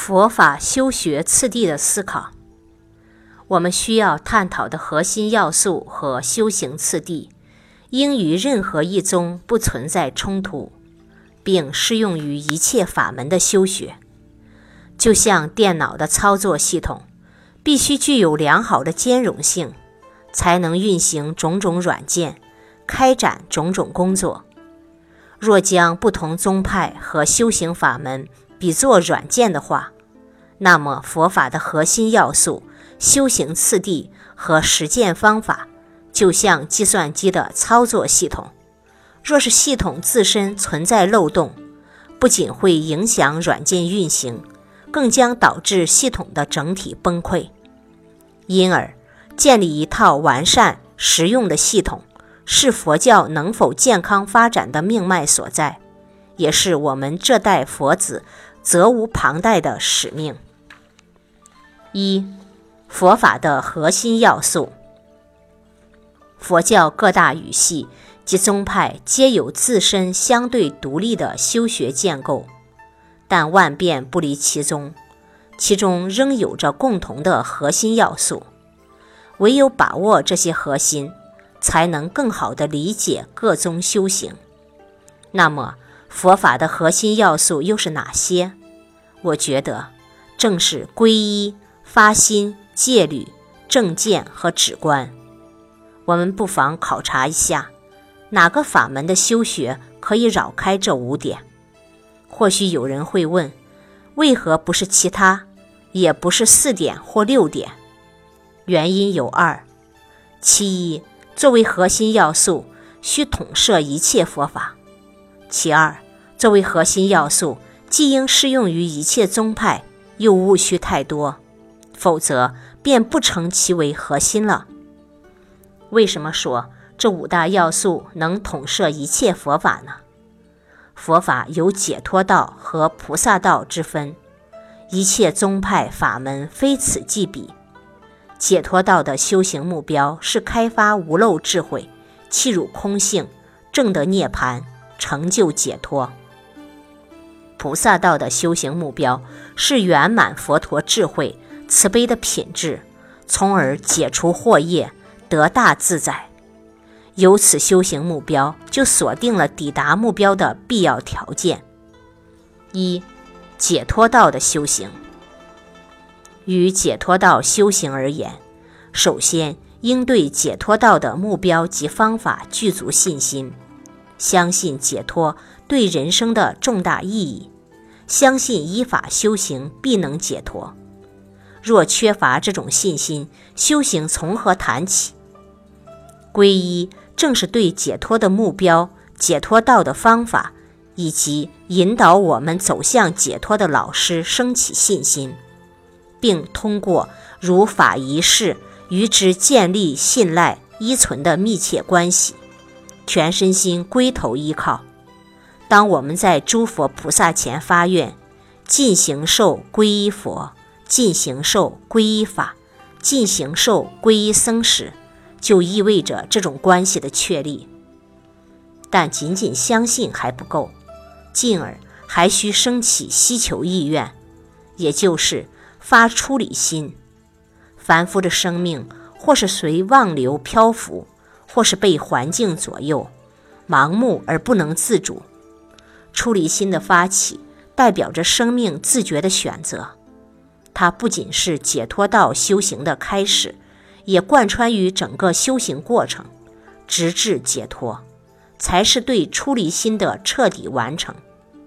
佛法修学次第的思考。我们需要探讨的核心要素和修行次第，应与任何一宗不存在冲突，并适用于一切法门的修学。就像电脑的操作系统，必须具有良好的兼容性，才能运行种种软件，开展种种工作。若将不同宗派和修行法门比作软件的话，那么佛法的核心要素、修行次第和实践方法就像计算机的操作系统。若是系统自身存在漏洞，不仅会影响软件运行，更将导致系统的整体崩溃。因而，建立一套完善实用的系统，是佛教能否健康发展的命脉所在，也是我们这代佛子责无旁贷的使命。一、佛法的核心要素。佛教各大语系及宗派皆有自身相对独立的修学建构，但万变不离其宗，其中仍有着共同的核心要素。唯有把握这些核心，才能更好地理解各宗修行。那么，佛法的核心要素又是哪些？我觉得，正是皈依、发心、戒律、正见和止观。我们不妨考察一下，哪个法门的修学可以绕开这5点？或许有人会问，为何不是其他，也不是4点或6点？原因有2：其一，作为核心要素，需统摄一切佛法；其二，作为核心要素，既应适用于一切宗派，又勿需太多，否则便不成其为核心了。为什么说这5大要素能统摄一切佛法呢？佛法有解脱道和菩萨道之分，一切宗派法门非此即彼。解脱道的修行目标是开发无漏智慧，契入空性，证得涅槃，成就解脱。菩萨道的修行目标是圆满佛陀智慧、慈悲的品质，从而解除惑业，得大自在。由此修行目标就锁定了抵达目标的必要条件。一、解脱道的修行。与解脱道修行而言，首先应对解脱道的目标及方法具足信心，相信解脱对人生的重大意义，相信依法修行必能解脱。若缺乏这种信心，修行从何谈起？皈依正是对解脱的目标、解脱道的方法以及引导我们走向解脱的老师升起信心，并通过如法仪式与之建立信赖依存的密切关系，全身心归头依靠。当我们在诸佛菩萨前发愿，尽行受皈依佛，尽行受皈依法，尽行受皈依僧时，就意味着这种关系的确立。但仅仅相信还不够，进而还需升起希求意愿，也就是发出离心。凡夫的生命或是随妄流漂浮，或是被环境左右，盲目而不能自主。出离心的发起代表着生命自觉的选择，它不仅是解脱道修行的开始，也贯穿于整个修行过程，直至解脱，才是对出离心的彻底完成。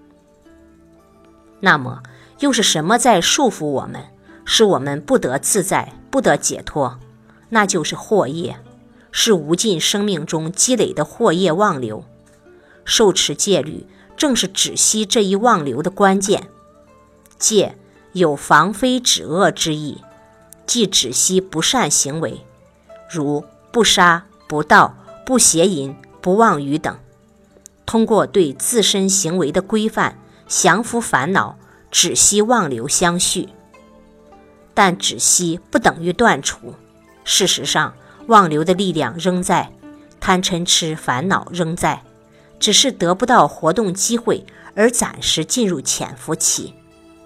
那么，又是什么在束缚我们，使我们不得自在，不得解脱？那就是惑业，是无尽生命中积累的惑业妄流。受持戒律正是止息这一妄流的关键。戒有防非止恶之意，即止息不善行为，如不杀、不盗、不邪淫、不妄语等。通过对自身行为的规范，降服烦恼，止息妄流相续。但止息不等于断除，事实上，妄流的力量仍在，贪嗔痴烦恼仍在，只是得不到活动机会而暂时进入潜伏期。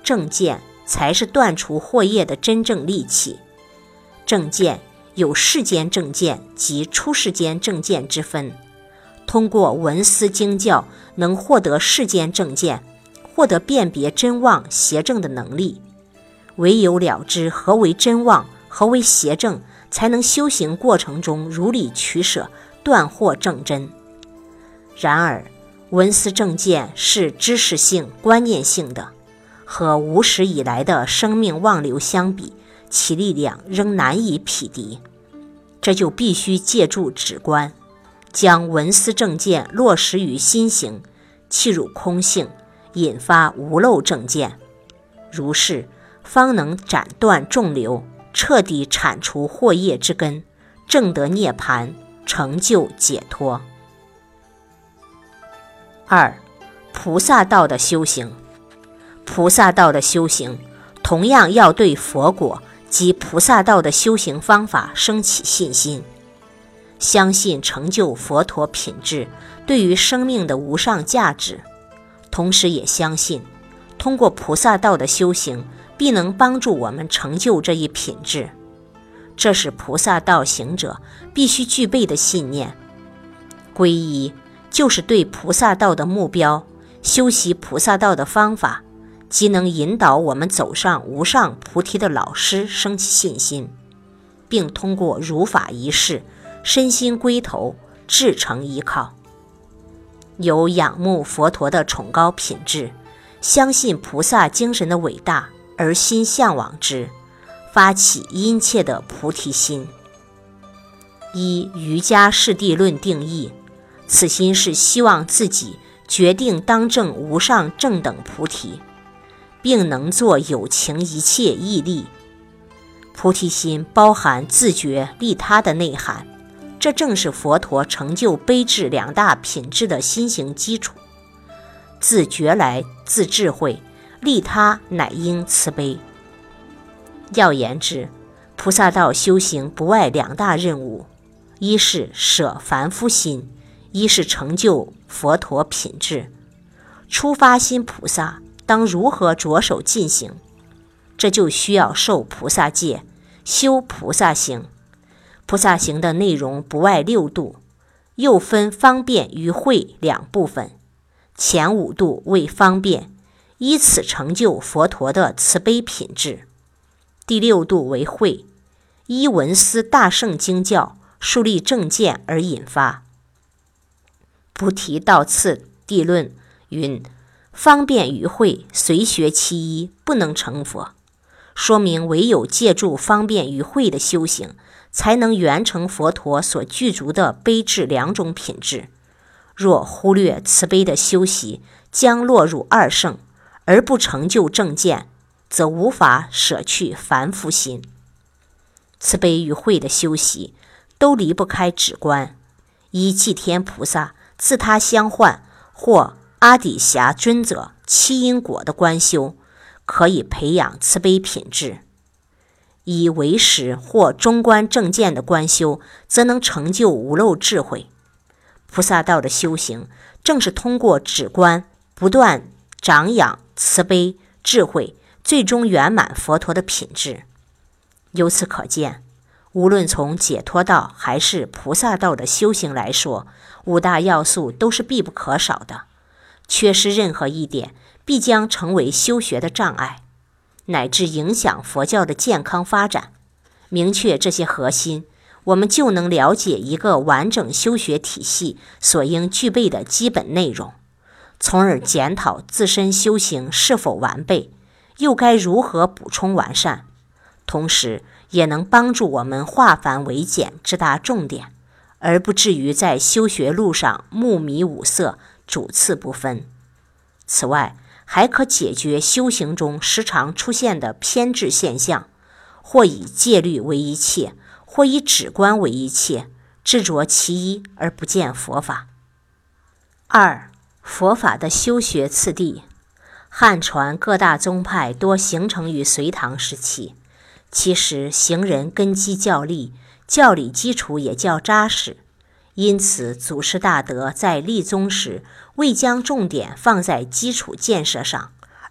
正见才是断除惑业的真正利器。正见有世间正见及出世间正见之分，通过闻思经教能获得世间正见，获得辨别真妄邪正的能力。唯有了知何为真妄，何为邪正，才能修行过程中如理取舍，断惑正真。然而闻思正见是知识性观念性的，和无始以来的生命妄流相比，其力量仍难以匹敌。这就必须借助止观，将闻思正见落实于心行，契入空性，引发无漏正见，如是方能斩断众流，彻底铲除惑业之根，证得涅槃，成就解脱。2. 菩萨道的修行。菩萨道的修行同样要对佛果及菩萨道的修行方法升起信心，相信成就佛陀品质对于生命的无上价值，同时也相信通过菩萨道的修行必能帮助我们成就这一品质。这是菩萨道行者必须具备的信念。皈依就是对菩萨道的目标，修习菩萨道的方法，即能引导我们走上无上菩提的老师升起信心，并通过如法仪式身心归投，至诚依靠。有仰慕佛陀的崇高品质，相信菩萨精神的伟大而心向往之，发起殷切的菩提心。依瑜伽士地论定义，此心是希望自己决定当证无上正等菩提，并能做有情一切义利。菩提心包含自觉利他的内涵，这正是佛陀成就悲智两大品质的心行基础。自觉来自智慧，利他乃应慈悲。要言之，菩萨道修行不外两大任务，一是舍凡夫心，一是成就佛陀品质。初发心菩萨当如何着手进行？这就需要受菩萨戒，修菩萨行。菩萨行的内容不外6度，又分方便与慧两部分。前5度为方便，依此成就佛陀的慈悲品质。第6度为慧，依闻思大圣经教，树立正见而引发。菩提道次第论云：方便与慧随学其一，不能成佛。说明唯有借助方便与慧的修行，才能圆成佛陀所具足的悲智两种品质。若忽略慈悲的修习，将落入二圣，而不成就正见，则无法舍去凡夫心。慈悲与慧的修习都离不开止观，依寂天菩萨自他相换或阿底峡尊者七因果的观修，可以培养慈悲品质。以唯识或中观正见的观修，则能成就无漏智慧。菩萨道的修行，正是通过止观不断长养慈悲智慧，最终圆满佛陀的品质。由此可见，无论从解脱道还是菩萨道的修行来说，5大要素都是必不可少的，缺失任何一点，必将成为修学的障碍，乃至影响佛教的健康发展。明确这些核心，我们就能了解一个完整修学体系所应具备的基本内容，从而检讨自身修行是否完备，又该如何补充完善，同时也能帮助我们化繁为简，直达重点，而不至于在修学路上目迷五色，主次不分。此外，还可解决修行中时常出现的偏执现象，或以戒律为一切，或以止观为一切，执着其一而不见佛法。2. 佛法的修学次第。汉传各大宗派多形成于隋唐时期，其实行人根基较利，教理基础也较扎实，因此祖师大德在立宗时未将重点放在基础建设上，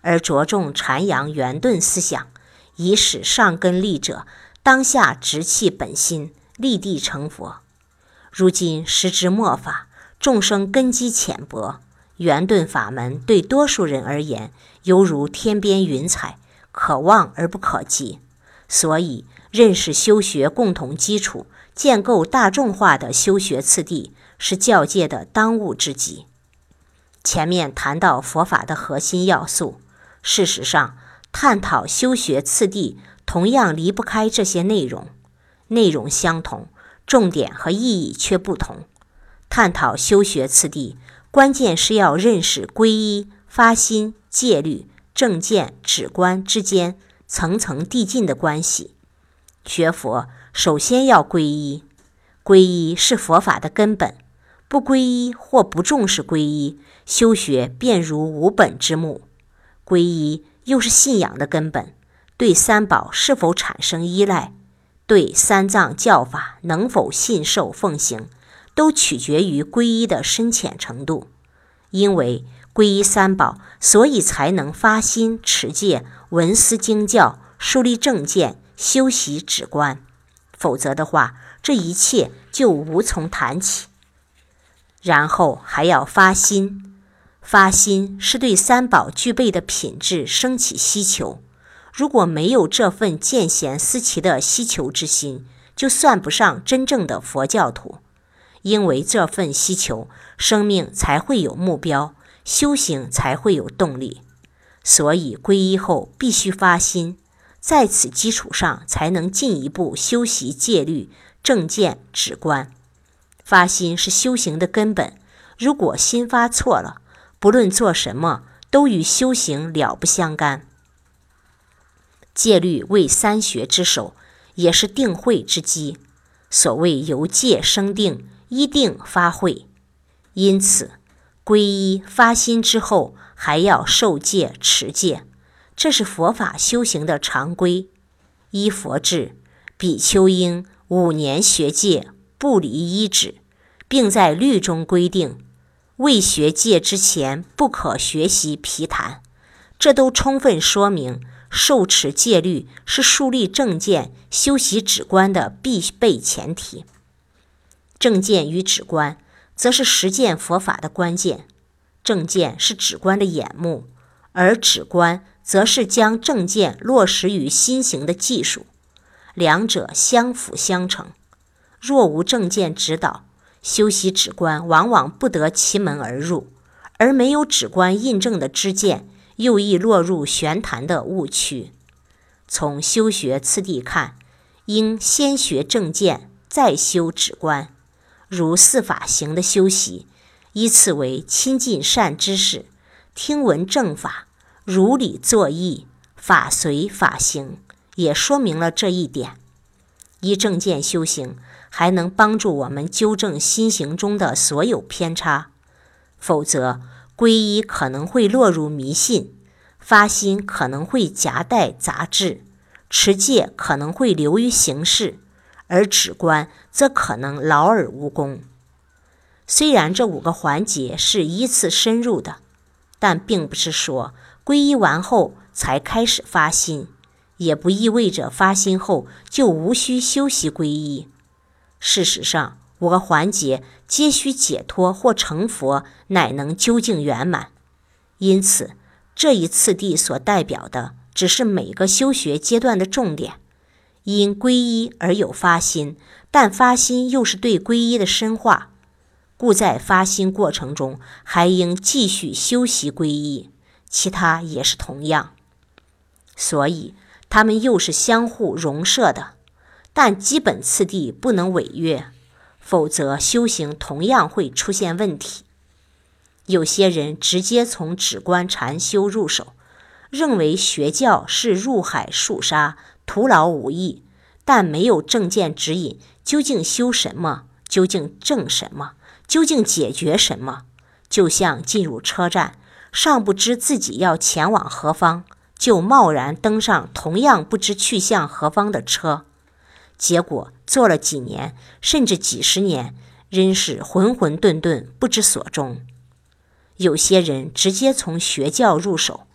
而着重阐扬圆顿思想，以使上根利者当下直气本心，立地成佛。如今时至末法，众生根基浅薄，圆顿法门对多数人而言犹如天边云彩，可望而不可及。所以认识修学共同基础，建构大众化的修学次第，是教界的当务之急。前面谈到佛法的核心要素，事实上探讨修学次第同样离不开这些内容，内容相同，重点和意义却不同。探讨修学次第，关键是要认识皈依、发心、戒律、正见、止观之间层层递进的关系。学佛首先要皈依，皈依是佛法的根本，不皈依或不重视皈依，修学便如无本之木。皈依又是信仰的根本，对三宝是否产生依赖，对三藏教法能否信受奉行，都取决于皈依的深浅程度。因为皈依三宝，所以才能发心持戒、闻思经教、树立正见、修习止观，否则的话，这一切就无从谈起。然后还要发心，发心是对三宝具备的品质升起希求，如果没有这份见贤思齐的希求之心，就算不上真正的佛教徒。因为这份希求，生命才会有目标，修行才会有动力。所以皈依后必须发心，在此基础上才能进一步修习戒律、正见、止观。发心是修行的根本，如果心发错了，不论做什么都与修行了不相干。戒律为三学之首，也是定慧之基。所谓由戒生定，依定发慧。因此皈依发心之后，还要受戒持戒，这是佛法修行的常规。依佛制，比丘应5年学戒，不离一指，并在律中规定，未学戒之前不可学习毗昙。这都充分说明受持戒律是树立正见、修习止观的必备前提。正见与止观则是实践佛法的关键，正见是止观的眼目，而止观则是将正见落实于心行的技术，两者相辅相成。若无正见指导，修习止观往往不得其门而入，而没有止观印证的知见，又易落入玄谈的误区。从修学次第看，应先学正见，再修止观。如四法行的修习，依次为亲近善知识，听闻正法，如理作意，法随法行，也说明了这一点。依正见修行，还能帮助我们纠正心行中的所有偏差，否则皈依可能会落入迷信，发心可能会夹带杂质，持戒可能会流于形式，而止观则可能劳而无功。虽然这5个环节是依次深入的，但并不是说皈依完后才开始发心，也不意味着发心后就无需修习皈依。事实上，5个环节皆需解脱或成佛，乃能究竟圆满。因此，这一次第所代表的只是每个修学阶段的重点。因皈依而有发心，但发心又是对皈依的深化，故在发心过程中还应继续修习皈依，其他也是同样。所以它们又是相互融摄的，但基本次第不能违约，否则修行同样会出现问题。有些人直接从止观禅修入手，认为学教是入海肃沙，徒劳无益，但没有正见指引，究竟修什么，究竟证什么，究竟解决什么，就像进入车站，尚不知自己要前往何方，就贸然登上同样不知去向何方的车，结果坐了几年甚至几十年，仍是浑浑沌沌，不知所终。有些人直接从学教入手，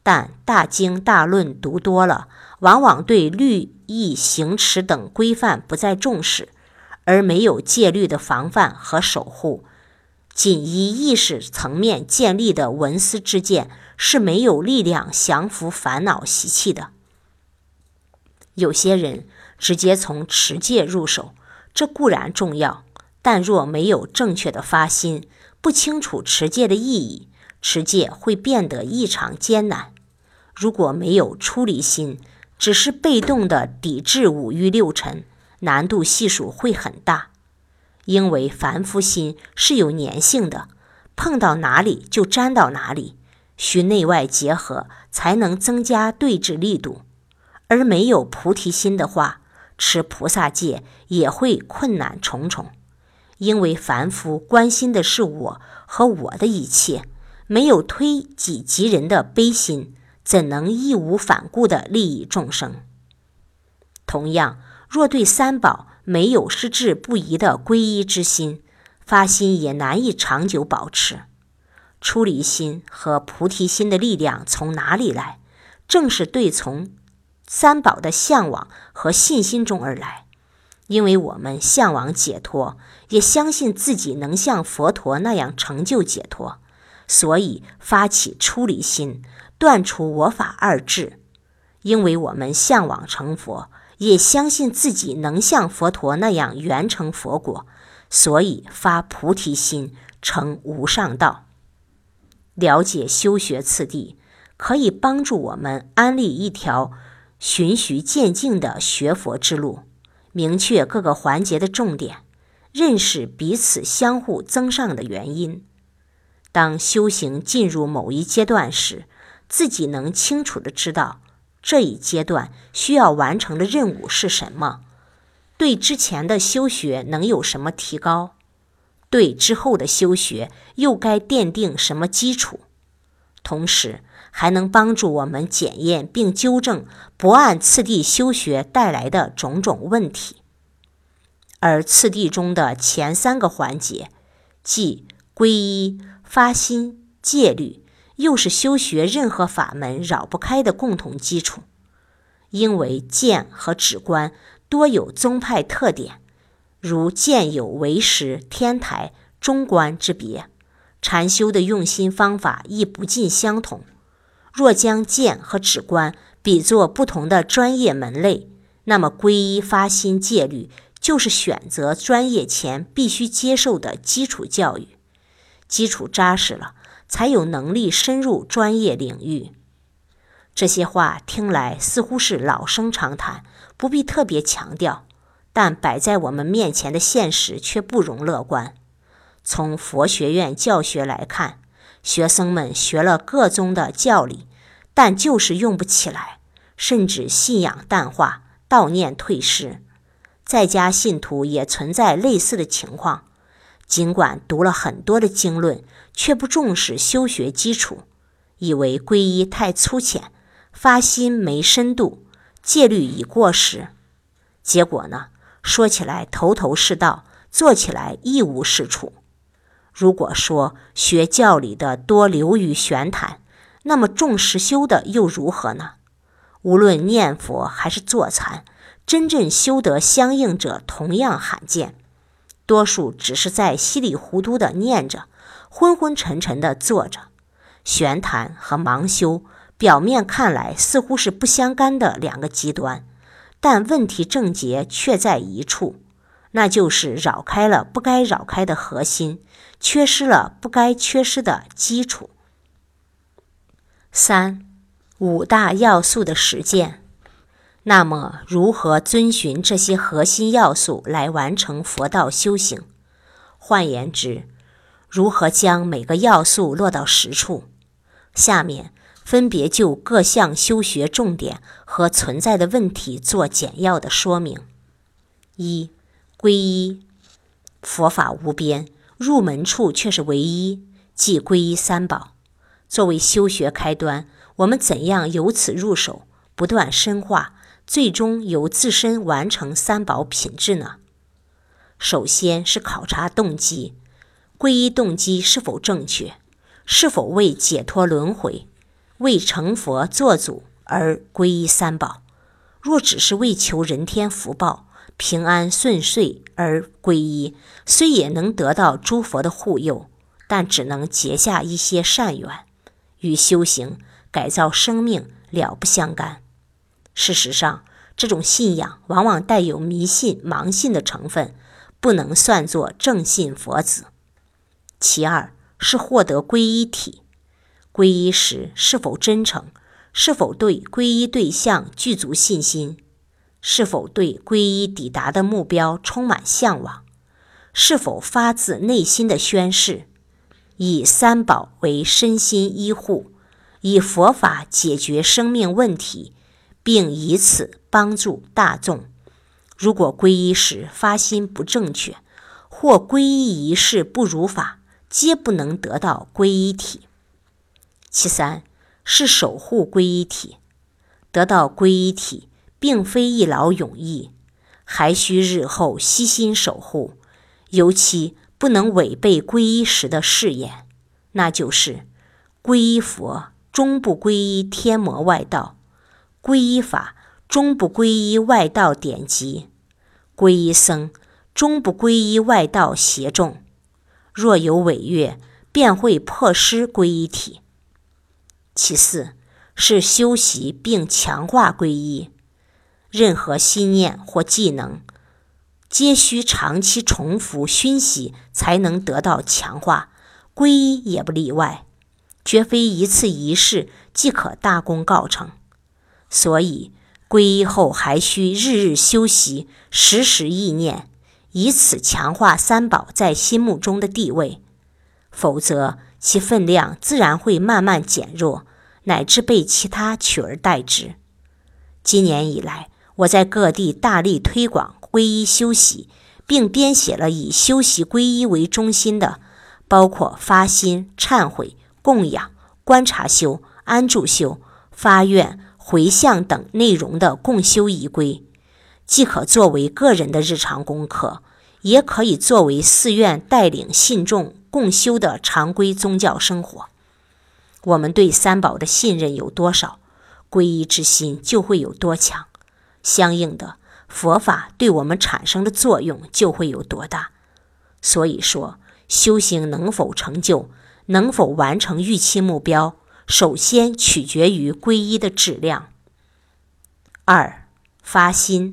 但大经大论读多了，往往对律义行持等规范不再重视，而没有戒律的防范和守护。仅依意识层面建立的文思之见是没有力量降服烦恼习气的。有些人直接从持戒入手，这固然重要，但若没有正确的发心，不清楚持戒的意义，持戒会变得异常艰难。如果没有出离心，只是被动的抵制五欲六尘，难度系数会很大。因为凡夫心是有粘性的，碰到哪里就沾到哪里，需内外结合才能增加对治力度。而没有菩提心的话，持菩萨戒也会困难重重。因为凡夫关心的是我和我的一切，没有推己及人的悲心，怎能义无反顾地利益众生？同样，若对三宝没有矢志不移的皈依之心，发心也难以长久保持。出离心和菩提心的力量从哪里来？正是对从三宝的向往和信心中而来。因为我们向往解脱，也相信自己能像佛陀那样成就解脱，所以发起出离心，断除我法二执。因为我们向往成佛，也相信自己能像佛陀那样圆成佛果，所以发菩提心，成无上道。了解修学次第，可以帮助我们安立一条循序渐进的学佛之路，明确各个环节的重点，认识彼此相互增上的原因。当修行进入某一阶段时，自己能清楚地知道这一阶段需要完成的任务是什么，对之前的修学能有什么提高，对之后的修学又该奠定什么基础，同时还能帮助我们检验并纠正不按次第修学带来的种种问题。而次第中的前三个环节，即皈依、发心、戒律，又是修学任何法门绕不开的共同基础。因为见和止观多有宗派特点，如见有唯识、天台、中观之别，禅修的用心方法亦不尽相同。若将见和止观比作不同的专业门类，那么皈依、发心、戒律就是选择专业前必须接受的基础教育。基础扎实了，才有能力深入专业领域。这些话听来似乎是老生常谈，不必特别强调，但摆在我们面前的现实却不容乐观。从佛学院教学来看，学生们学了各宗的教理，但就是用不起来，甚至信仰淡化，悼念退失。在家信徒也存在类似的情况，尽管读了很多的经论，却不重视修学基础，以为皈依太粗浅，发心没深度，戒律已过时。结果呢，说起来头头是道，做起来一无是处。如果说学教理的多流于玄谈，那么重实修的又如何呢？无论念佛还是坐禅，真正修得相应者同样罕见，多数只是在稀里糊涂地念着，昏昏沉沉地坐着。玄谈和盲修表面看来似乎是不相干的两个极端，但问题症结却在一处，那就是绕开了不该绕开的核心，缺失了不该缺失的基础。3. 五大要素的实践。那么如何遵循这些核心要素来完成佛道修行？换言之，如何将每个要素落到实处？下面分别就各项修学重点和存在的问题做简要的说明。1. 皈依。佛法无边，入门处却是唯一，即皈依三宝。作为修学开端，我们怎样由此入手，不断深化，最终由自身完成三宝品质呢？首先是考察动机，皈依动机是否正确，是否为解脱轮回， 为成佛做主而皈依三宝，若只是为求人天福报、平安顺遂而皈依，虽也能得到诸佛的护佑，但只能结下一些善缘，与修行改造生命了不相干。事实上，这种信仰往往带有迷信、盲信的成分，不能算作正信佛子。其二是获得皈依体，皈依时是否真诚，是否对皈依对象具足信心，是否对皈依抵达的目标充满向往，是否发自内心的宣誓，以三宝为身心依护，以佛法解决生命问题，并以此帮助大众。如果皈依时发心不正确，或皈依仪式不如法，皆不能得到皈依体。其三是守护皈依体，得到皈依体并非一劳永逸，还需日后悉心守护，尤其不能违背皈依时的誓言，那就是皈依佛终不皈依天魔外道，皈依法终不皈依外道典籍，皈依僧终不皈依外道邪众，若有违越，便会破失皈依体。其四是修习并强化皈依，任何心念或技能皆需长期重复熏习才能得到强化，皈依也不例外，绝非一次仪式即可大功告成。所以皈依后还需日日修习，时时忆念，以此强化三宝在心目中的地位，否则其分量自然会慢慢减弱，乃至被其他取而代之。今年以来，我在各地大力推广皈依修习，并编写了以修习皈依为中心的，包括发心、忏悔、供养、观察修、安住修、发愿、回向等内容的共修仪规，既可作为个人的日常功课，也可以作为寺院带领信众共修的常规宗教生活。我们对三宝的信任有多少，皈依之心就会有多强，相应的，佛法对我们产生的作用就会有多大。所以说，修行能否成就，能否完成预期目标，首先取决于皈依的质量。二、发心。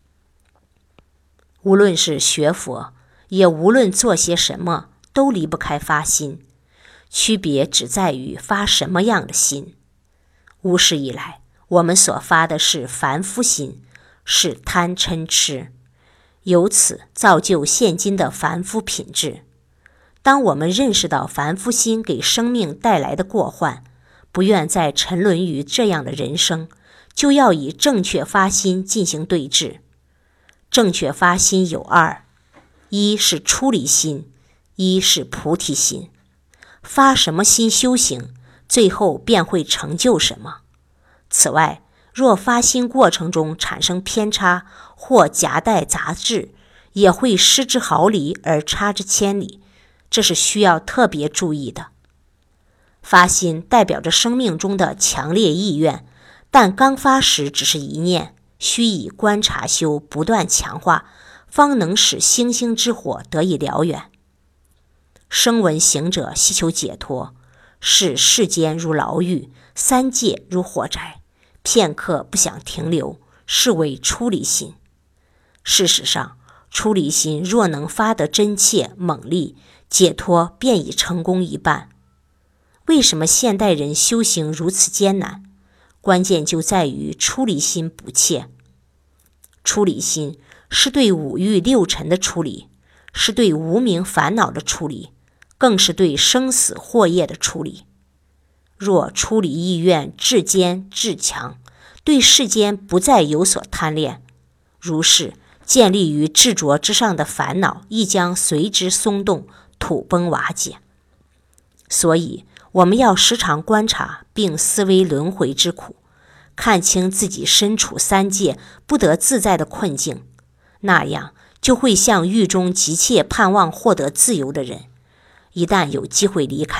无论是学佛，也无论做些什么，都离不开发心，区别只在于发什么样的心。无始以来，我们所发的是凡夫心，是贪嗔痴，由此造就现今的凡夫品质。当我们认识到凡夫心给生命带来的过患，不愿再沉沦于这样的人生，就要以正确发心进行对治。正确发心有二，一是出离心，一是菩提心。发什么心修行，最后便会成就什么。此外，若发心过程中产生偏差或夹带杂质，也会失之毫厘而差之千里，这是需要特别注意的。发心代表着生命中的强烈意愿，但刚发时只是一念，需以观察修不断强化，方能使星星之火得以燎原。声闻行者希求解脱，视世间如牢狱，三界如火宅，片刻不想停留，是为出离心。事实上，出离心若能发得真切猛烈，解脱便已成功一半。为什么现代人修行如此艰难？关键就在于出离心不切。出离心是对五欲六尘的出离，是对无明烦恼的出离，更是对生死祸业的出离。若出离意愿至坚至强，对世间不再有所贪恋，如是建立于执着之上的烦恼亦将随之松动，土崩瓦解。所以我们要时常观察并思维轮回之苦，看清自己身处三界不得自在的困境，那样就会像狱中急切盼望获得自由的人，一旦有机会离开，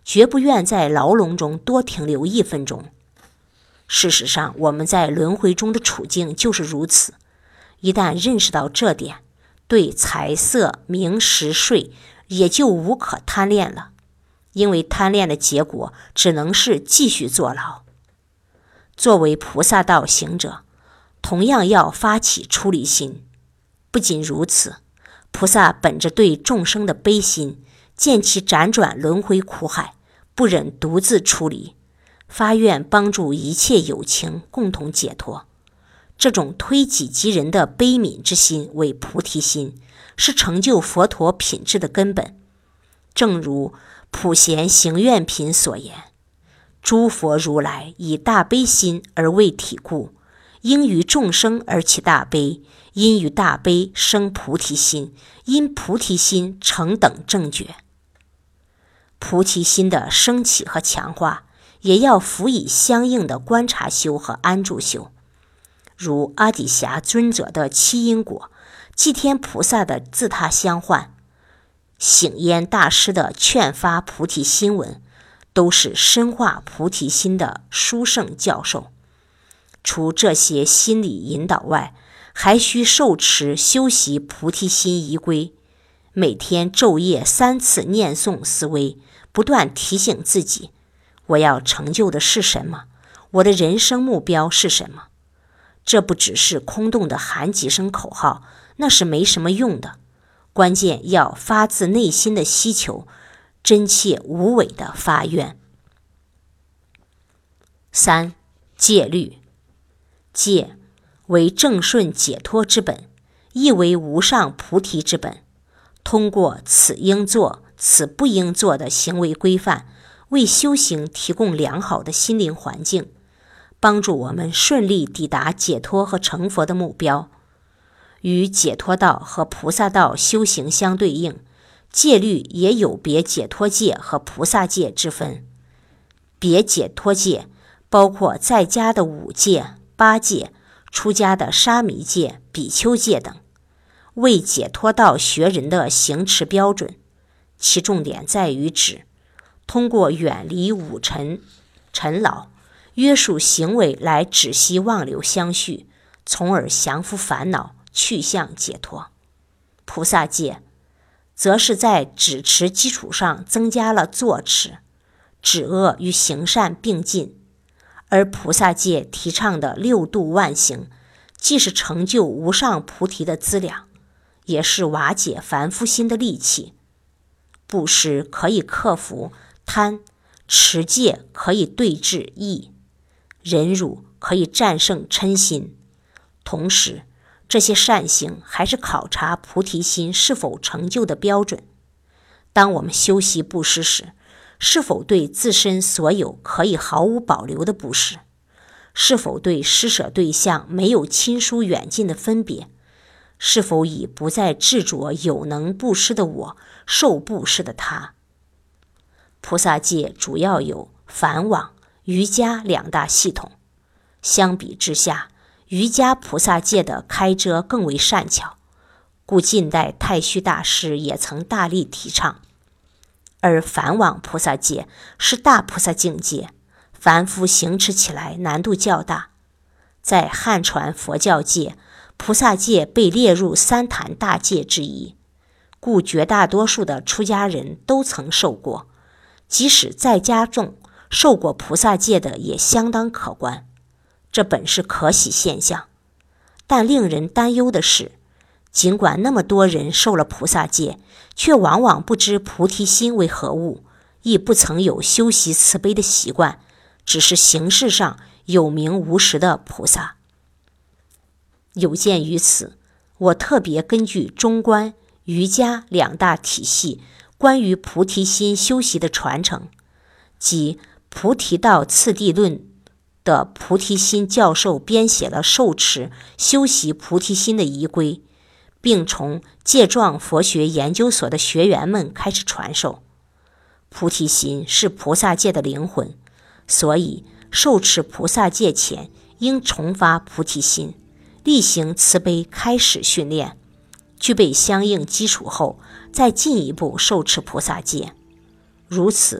绝不愿在牢笼中多停留1分钟。事实上，我们在轮回中的处境就是如此。一旦认识到这点，对财色名食睡也就无可贪恋了，因为贪恋的结果只能是继续坐牢。作为菩萨道行者，同样要发起出离心。不仅如此，菩萨本着对众生的悲心，见其辗转轮回苦海，不忍独自出离，发愿帮助一切有情共同解脱。这种推己及人的悲悯之心为菩提心，是成就佛陀品质的根本。正如普贤行愿品所言，诸佛如来以大悲心而为体故，应于众生而起大悲，因于大悲生菩提心，因菩提心成等正觉。菩提心的升起和强化，也要辅以相应的观察修和安住修。如阿底峡尊者的七因果，祭天菩萨的自他相换，醒烟大师的劝发菩提心文，都是深化菩提心的殊胜教授。除这些心理引导外，还需受持修习菩提心仪规，每天昼夜3次念诵思维，不断提醒自己，我要成就的是什么？我的人生目标是什么？这不只是空洞的喊几声口号，那是没什么用的。关键要发自内心的希求，真切无伪的发愿。3. 戒律。戒为正顺解脱之本，亦为无上菩提之本。通过此应做、此不应做的行为规范，为修行提供良好的心灵环境，帮助我们顺利抵达解脱和成佛的目标。与解脱道和菩萨道修行相对应，戒律也有别解脱戒和菩萨戒之分。别解脱戒包括在家的5戒、8戒，出家的沙弥戒、比丘戒等，为解脱道学人的行持标准。其重点在于通过远离五尘劳，约束行为来止息妄流相续，从而降伏烦恼，去向解脱。菩萨戒则是在止持基础上增加了坐持，止恶与行善并进。而菩萨戒提倡的6度万行，既是成就无上菩提的资粮，也是瓦解凡夫心的利器。布施可以克服贪，持戒可以对治意，忍辱可以战胜嗔心。同时，这些善行还是考察菩提心是否成就的标准。当我们修习布施时，是否对自身所有可以毫无保留的布施？是否对施舍对象没有亲疏远近的分别？是否以不再执着有能布施的我，受布施的他？菩萨戒主要有梵网、瑜伽2大系统。相比之下，瑜伽菩萨戒的开遮更为善巧，故近代太虚大师也曾大力提倡。而梵网菩萨戒是大菩萨境界，凡夫行持起来难度较大。在汉传佛教界，菩萨戒被列入3坛大戒之一，故绝大多数的出家人都曾受过，即使在家中受过菩萨戒的也相当可观，这本是可喜现象。但令人担忧的是，尽管那么多人受了菩萨戒，却往往不知菩提心为何物，亦不曾有修习慈悲的习惯，只是形式上有名无实的菩萨。有鉴于此，我特别根据中观、瑜伽2大体系关于菩提心修习的传承，即菩提道次第论的菩提心教授编写了受持修习菩提心的仪规，并从戒幢佛学研究所的学员们开始传授。菩提心是菩萨戒的灵魂，所以受持菩萨戒前应重发菩提心，例行慈悲开始训练，具备相应基础后再进一步受持菩萨戒。如此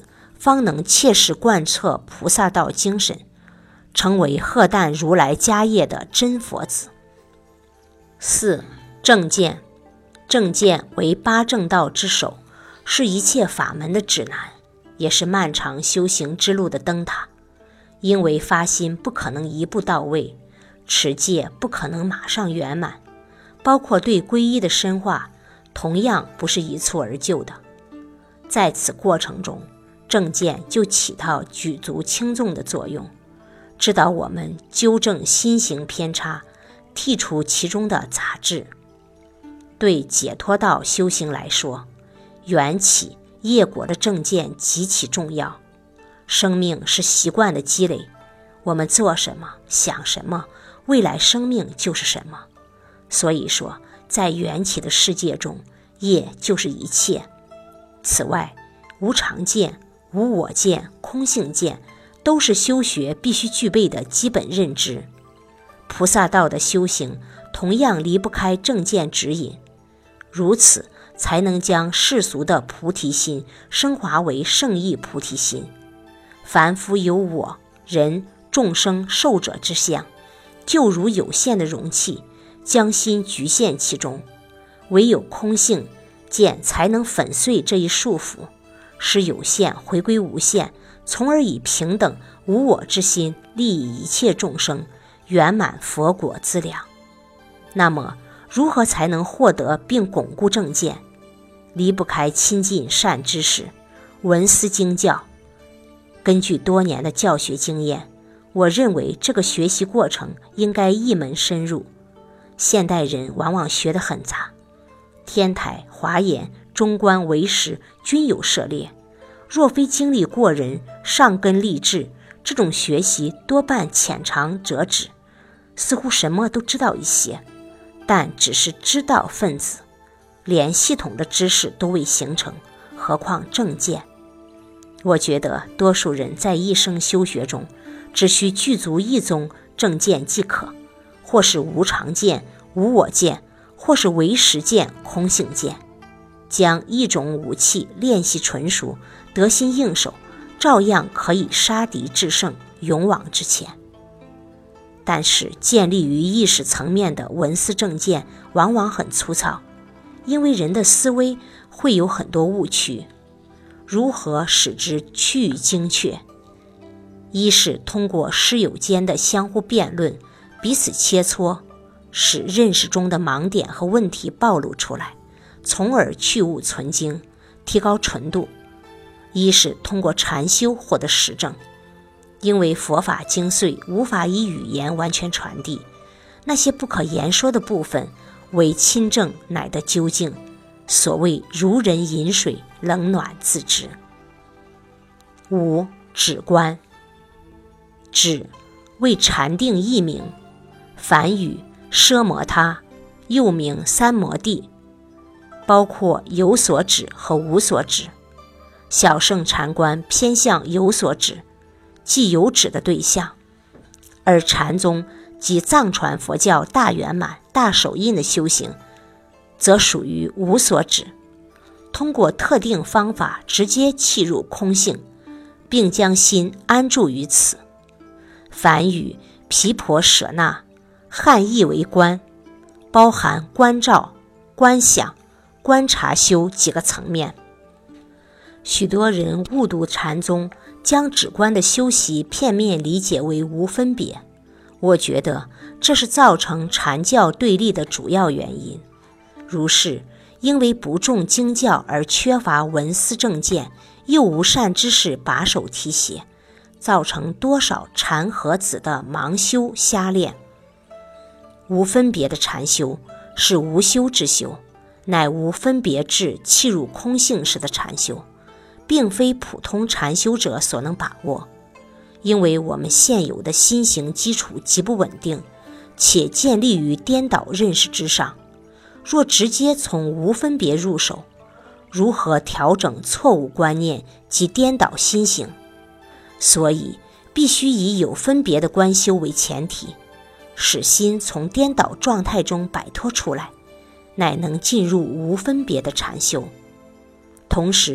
方能切实贯彻菩萨道精神，成为荷担如来家业的真佛子。4. 正见。正见为八正道之首，是一切法门的指南，也是漫长修行之路的灯塔。因为发心不可能一步到位，持戒不可能马上圆满，包括对皈依的深化，同样不是一蹴而就的。在此过程中，正见就起到举足轻重的作用，指导我们纠正心行偏差，剔除其中的杂质。对解脱道修行来说，缘起业果的正见极其重要。生命是习惯的积累，我们做什么想什么，未来生命就是什么。所以说，在缘起的世界中，业就是一切。此外，无常见、无我见、空性见都是修学必须具备的基本认知。菩萨道的修行同样离不开正见指引，如此才能将世俗的菩提心升华为圣意菩提心。凡夫有我、人、众生、寿者之相，就如有限的容器，将心局限其中，唯有空性见才能粉碎这一束缚，使有限回归无限，从而以平等无我之心利益一切众生，圆满佛果资粮。那么如何才能获得并巩固正见？离不开亲近善知识，闻思经教。根据多年的教学经验，我认为这个学习过程应该一门深入。现代人往往学得很杂，天台、华严、中观、唯识均有涉猎，若非经历过人，上根立志，这种学习多半浅尝辄止，似乎什么都知道一些，但只是知道分子，连系统的知识都未形成，何况正见。我觉得多数人在一生修学中，只需具足一宗正见即可，或是无常见、无我见，或是唯识见、空性见，将一种武器练习纯熟，得心应手，照样可以杀敌制胜，勇往直前。但是建立于意识层面的闻思正见往往很粗糙，因为人的思维会有很多误区。如何使之趋于精确？一是通过师友间的相互辩论，彼此切磋，使认识中的盲点和问题暴露出来，从而去物存精，提高纯度。一是通过禅修获得实证，因为佛法精髓无法以语言完全传递，那些不可言说的部分为亲证乃得究竟，所谓如人饮水，冷暖自知。5. 止观。止为禅定译名，梵语奢摩他，又名三摩地，包括有所止和无所止。小乘禅观偏向有所止，即有止的对象，而禅宗及藏传佛教大圆满、大手印的修行则属于无所止，通过特定方法直接契入空性，并将心安住于此。梵语毗婆舍那，汉译为观，包含观照、观想、观察修几个层面。许多人误读禅宗，将止观的修习片面理解为无分别，我觉得这是造成禅教对立的主要原因。如是，因为不重经教而缺乏闻思正见，又无善知识把手提携，造成多少禅和子的盲修瞎练。无分别的禅修是无修之修，乃无分别智契入空性时的禅修，并非普通禅修者所能把握。因为我们现有的心行基础极不稳定，且建立于颠倒认识之上，若直接从无分别入手，如何调整错误观念及颠倒心行？所以必须以有分别的观修为前提，使心从颠倒状态中摆脱出来，乃能进入无分别的禅修。同时，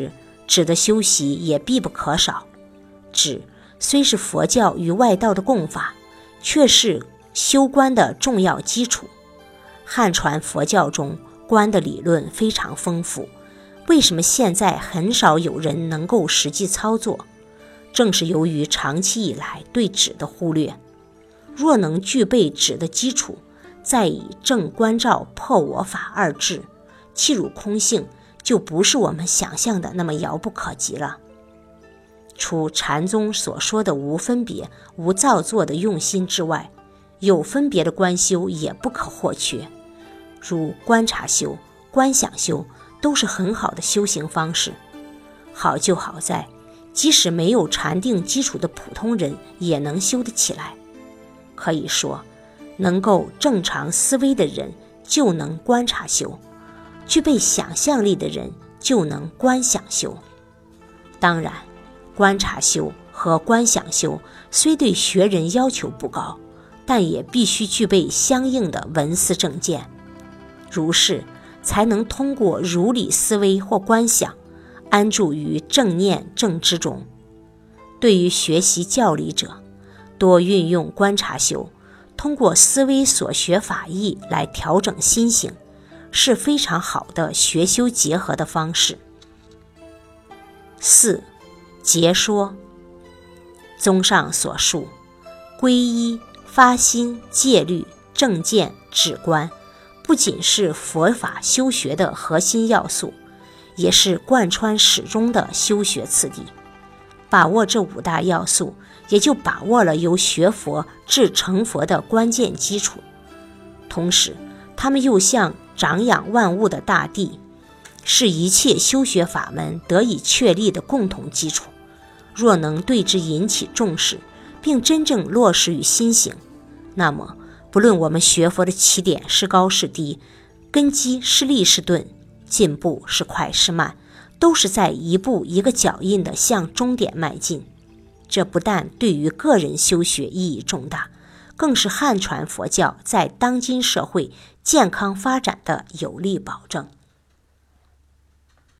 止的修习也必不可少。止虽是佛教与外道的共法，却是修观的重要基础。汉传佛教中观的理论非常丰富，为什么现在很少有人能够实际操作？正是由于长期以来对止的忽略。若能具备止的基础，再以正观照破我法二智，契入空性，就不是我们想象的那么遥不可及了。除禅宗所说的无分别、无造作的用心之外，有分别的观修也不可或缺，如观察修、观想修都是很好的修行方式。好就好在，即使没有禅定基础的普通人也能修得起来。可以说，能够正常思维的人就能观察修，具备想象力的人就能观想修。当然，观察修和观想修虽对学人要求不高，但也必须具备相应的文思正见，如是才能通过如理思维或观想，安住于正念正知中。对于学习教理者，多运用观察修，通过思维所学法义来调整心性，是非常好的学修结合的方式。4. 结说。综上所述，皈依、发心、戒律、正见、止观，不仅是佛法修学的核心要素，也是贯穿始终的修学次第。把握这5大要素，也就把握了由学佛至成佛的关键基础。同时，他们又像长养万物的大地，是一切修学法门得以确立的共同基础。若能对之引起重视，并真正落实于心行，那么不论我们学佛的起点是高是低，根基是立是顿，进步是快是慢，都是在一步一个脚印地向终点迈进。这不但对于个人修学意义重大，更是汉传佛教在当今社会健康发展的有力保证。